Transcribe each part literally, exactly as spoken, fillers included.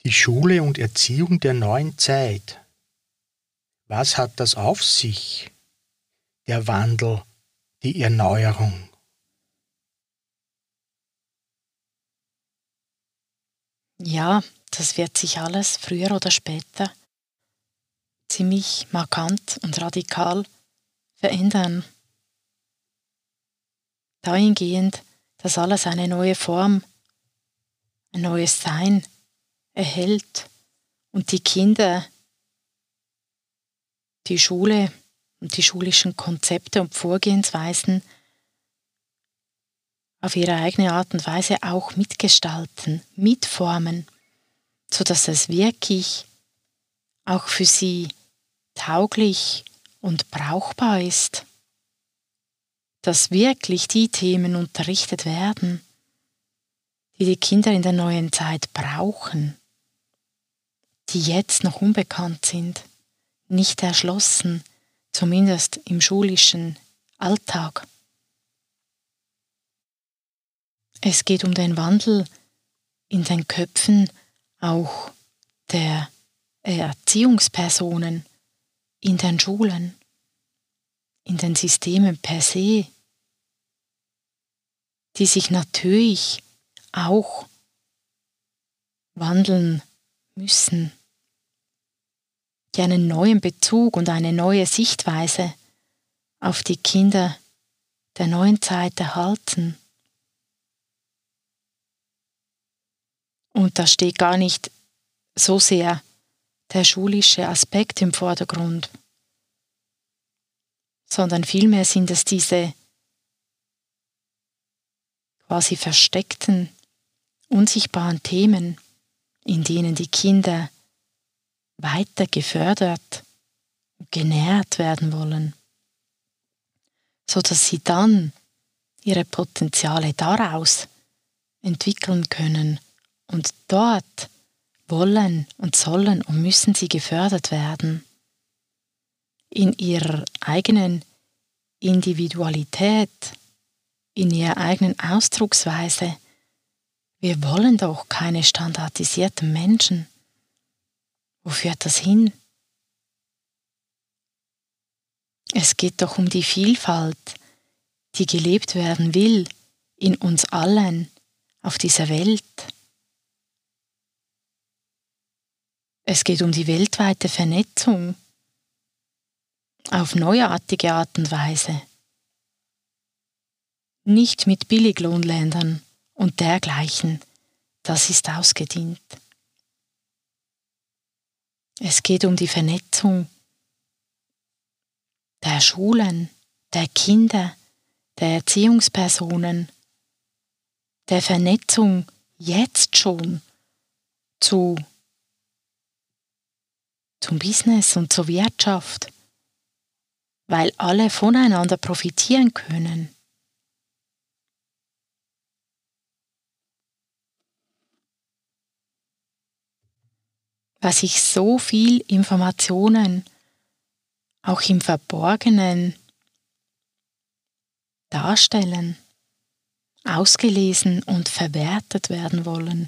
Die Schule und Erziehung der neuen Zeit. Was hat das auf sich? Der Wandel, die Erneuerung. Ja, das wird sich alles früher oder später ziemlich markant und radikal verändern. Dahingehend, dass alles eine neue Form, ein neues Sein erhält und die Kinder die Schule und die schulischen Konzepte und Vorgehensweisen auf ihre eigene Art und Weise auch mitgestalten, mitformen, sodass es wirklich auch für sie tauglich und brauchbar ist, dass wirklich die Themen unterrichtet werden, die die Kinder in der neuen Zeit brauchen, die jetzt noch unbekannt sind, nicht erschlossen, zumindest im schulischen Alltag. Es geht um den Wandel in den Köpfen auch der Erziehungspersonen in den Schulen, in den Systemen per se, die sich natürlich auch wandeln müssen, die einen neuen Bezug und eine neue Sichtweise auf die Kinder der neuen Zeit erhalten. Und da steht gar nicht so sehr der schulische Aspekt im Vordergrund, sondern vielmehr sind es diese quasi versteckten, unsichtbaren Themen, in denen die Kinder weiter gefördert und genährt werden wollen, sodass sie dann ihre Potenziale daraus entwickeln können und dort wollen und sollen und müssen sie gefördert werden. In ihrer eigenen Individualität, in ihrer eigenen Ausdrucksweise. Wir wollen doch keine standardisierten Menschen. Wo führt das hin? Es geht doch um die Vielfalt, die gelebt werden will in uns allen auf dieser Welt. Es geht um die weltweite Vernetzung auf neuartige Art und Weise. Nicht mit Billiglohnländern und dergleichen, das ist ausgedient. Es geht um die Vernetzung der Schulen, der Kinder, der Erziehungspersonen, der Vernetzung jetzt schon zu, zum Business und zur Wirtschaft, weil alle voneinander profitieren können. Weil sich so viel Informationen auch im Verborgenen darstellen, ausgelesen und verwertet werden wollen.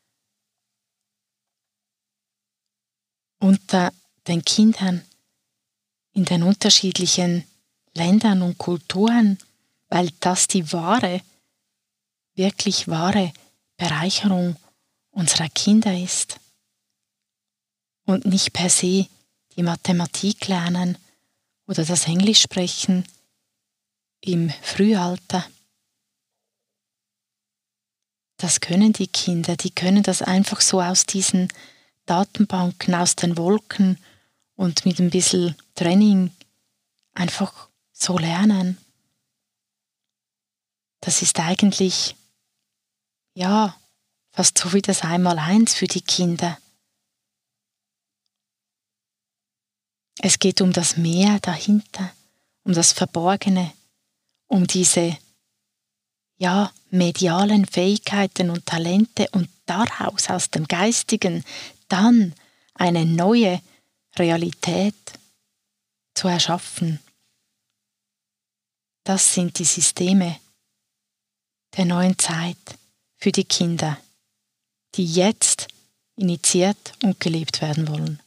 Unter den Kindern in den unterschiedlichen Ländern und Kulturen, weil das die wahre, wirklich wahre Bereicherung unserer Kinder ist. Und nicht per se die Mathematik lernen oder das Englisch sprechen im Frühalter. Das können die Kinder, die können das einfach so aus diesen Datenbanken, aus den Wolken und mit ein bisschen Training einfach so lernen. Das ist eigentlich, ja, fast so wie das Einmaleins für die Kinder. Es geht um das Mehr dahinter, um das Verborgene, um diese, ja, medialen Fähigkeiten und Talente und daraus, aus dem Geistigen, dann eine neue Realität zu erschaffen. Das sind die Systeme der neuen Zeit für die Kinder, die jetzt initiiert und gelebt werden wollen.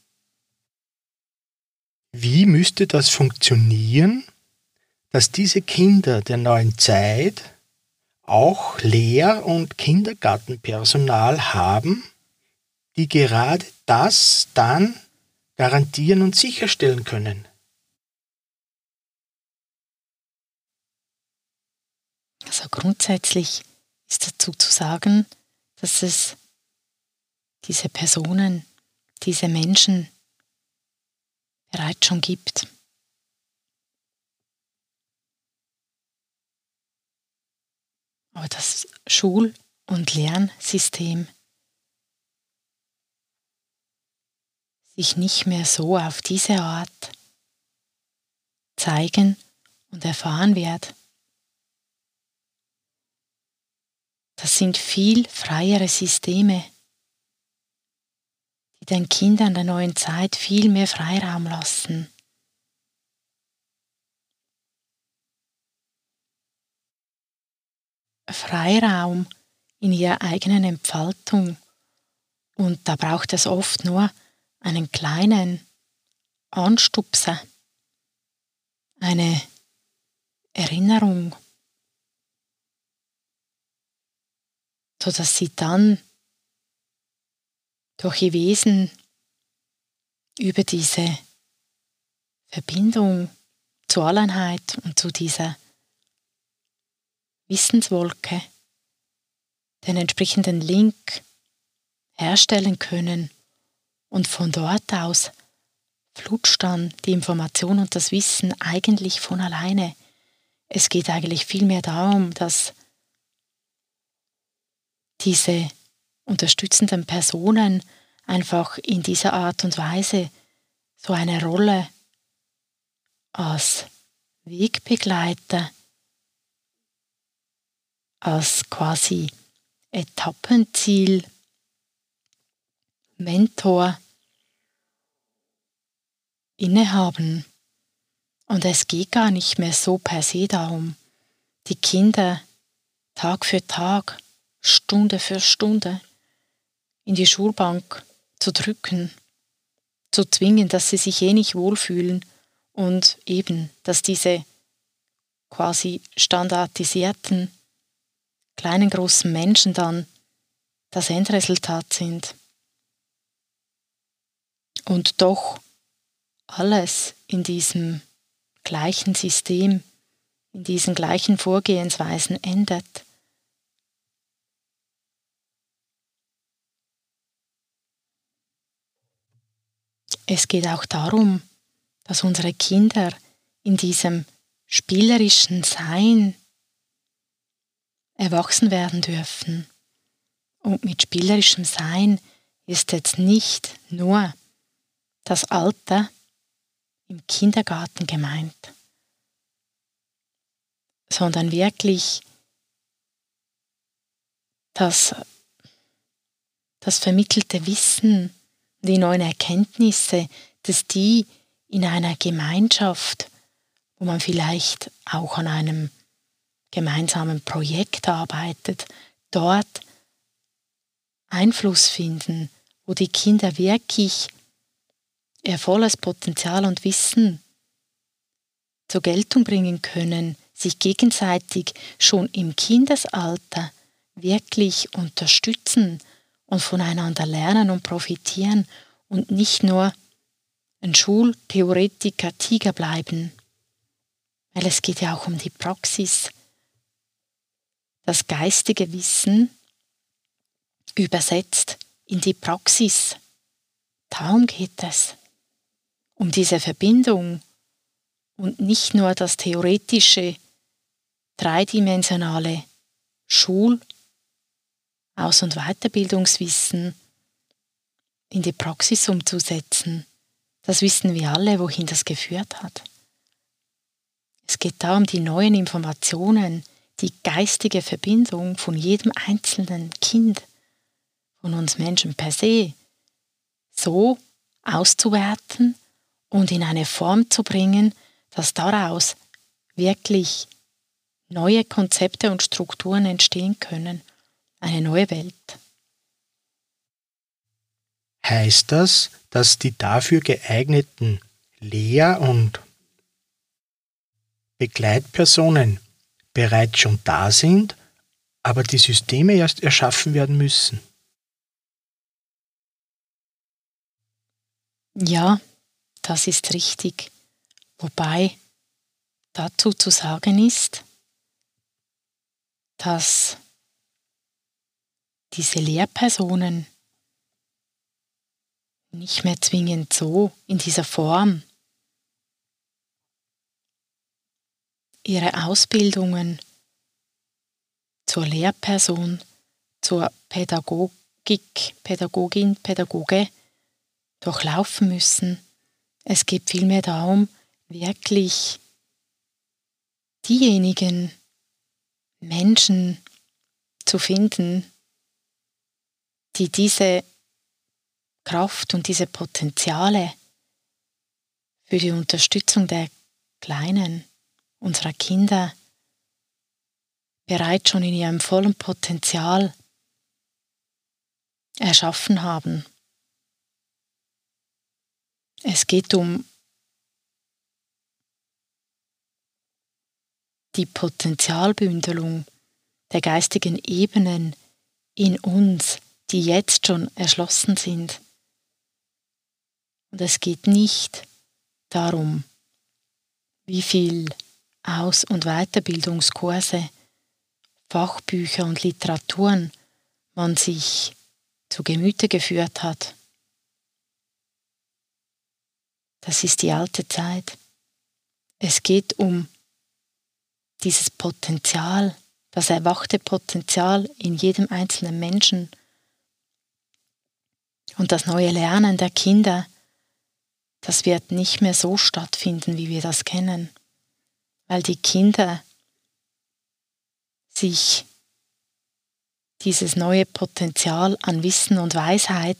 Wie müsste das funktionieren, dass diese Kinder der neuen Zeit auch Lehr- und Kindergartenpersonal haben, die gerade das dann garantieren und sicherstellen können? Also grundsätzlich ist dazu zu sagen, dass es diese Personen, diese Menschen bereits schon gibt. Aber das Schul- und Lernsystem sich nicht mehr so auf diese Art zeigen und erfahren wird. Das sind viel freiere Systeme, die den Kindern der neuen Zeit viel mehr Freiraum lassen. Freiraum in ihrer eigenen Entfaltung. Und da braucht es oft nur einen kleinen Anstupser, eine Erinnerung, sodass sie dann durch ihr Wesen über diese Verbindung zur Alleinheit und zu dieser Wissenswolke den entsprechenden Link herstellen können und von dort aus flutscht dann die Information und das Wissen eigentlich von alleine. Es geht eigentlich vielmehr darum, dass diese unterstützenden Personen einfach in dieser Art und Weise so eine Rolle als Wegbegleiter, als quasi Etappenziel, Mentor innehaben. Und es geht gar nicht mehr so per se darum, die Kinder Tag für Tag, Stunde für Stunde in die Schulbank zu drücken, zu zwingen, dass sie sich eh nicht wohlfühlen und eben, dass diese quasi standardisierten kleinen, großen Menschen dann das Endresultat sind. Und doch alles in diesem gleichen System, in diesen gleichen Vorgehensweisen endet. Es geht auch darum, dass unsere Kinder in diesem spielerischen Sein erwachsen werden dürfen. Und mit spielerischem Sein ist jetzt nicht nur das Alter im Kindergarten gemeint, sondern wirklich das, das vermittelte Wissen, die neuen Erkenntnisse, dass die in einer Gemeinschaft, wo man vielleicht auch an einem gemeinsamen Projekt arbeitet, dort Einfluss finden, wo die Kinder wirklich ihr volles Potenzial und Wissen zur Geltung bringen können, sich gegenseitig schon im Kindesalter wirklich unterstützen und voneinander lernen und profitieren und nicht nur ein Schultheoretiker Tiger bleiben. Weil es geht ja auch um die Praxis. Das geistige Wissen übersetzt in die Praxis. Darum geht es. Um diese Verbindung und nicht nur das theoretische, dreidimensionale Schul-, Aus- und Weiterbildungswissen in die Praxis umzusetzen. Das wissen wir alle, wohin das geführt hat. Es geht darum, die neuen Informationen, die geistige Verbindung von jedem einzelnen Kind, von uns Menschen per se, so auszuwerten und in eine Form zu bringen, dass daraus wirklich neue Konzepte und Strukturen entstehen können. Eine neue Welt. heißt das, dass die dafür geeigneten Lehr- und Begleitpersonen bereits schon da sind, aber die Systeme erst erschaffen werden müssen? Ja, das ist richtig. Wobei dazu zu sagen ist, dass diese Lehrpersonen nicht mehr zwingend so in dieser Form ihre Ausbildungen zur Lehrperson, zur Pädagogik, Pädagogin, Pädagoge durchlaufen müssen. Es geht vielmehr darum, wirklich diejenigen Menschen zu finden, die diese Kraft und diese Potenziale für die Unterstützung der Kleinen, unserer Kinder, bereits schon in ihrem vollen Potenzial erschaffen haben. Es geht um die Potenzialbündelung der geistigen Ebenen in uns, die jetzt schon erschlossen sind. Und es geht nicht darum, wie viel Aus- und Weiterbildungskurse, Fachbücher und Literaturen man sich zu Gemüte geführt hat. Das ist die alte Zeit. Es geht um dieses Potenzial, das erwachte Potenzial in jedem einzelnen Menschen und das neue Lernen der Kinder, das wird nicht mehr so stattfinden, wie wir das kennen, weil die Kinder sich dieses neue Potenzial an Wissen und Weisheit,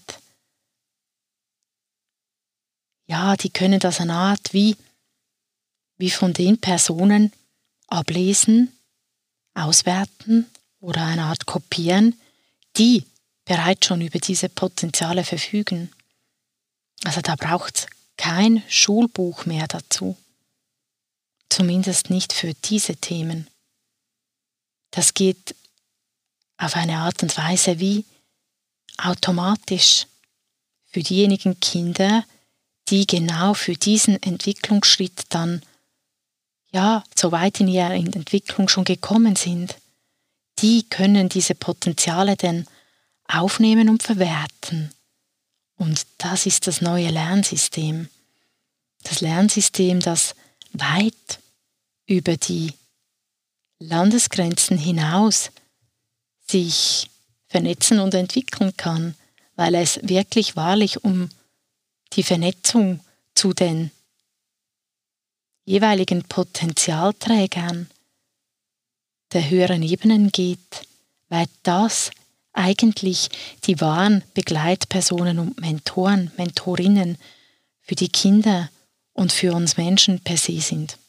ja, die können das eine Art wie, wie von den Personen ablesen, auswerten oder eine Art kopieren, die bereits schon über diese Potenziale verfügen. Also da braucht es kein Schulbuch mehr dazu. Zumindest nicht für diese Themen. Das geht auf eine Art und Weise wie automatisch für diejenigen Kinder, die genau für diesen Entwicklungsschritt dann ja so weit in ihrer Entwicklung schon gekommen sind. Die können diese Potenziale dann aufnehmen und verwerten. Und das ist das neue Lernsystem. Das Lernsystem, das weit über die Landesgrenzen hinaus sich vernetzen und entwickeln kann, weil es wirklich wahrlich um die Vernetzung zu den jeweiligen Potenzialträgern der höheren Ebenen geht, weil das eigentlich die wahren Begleitpersonen und Mentoren, Mentorinnen für die Kinder und für uns Menschen per se sind.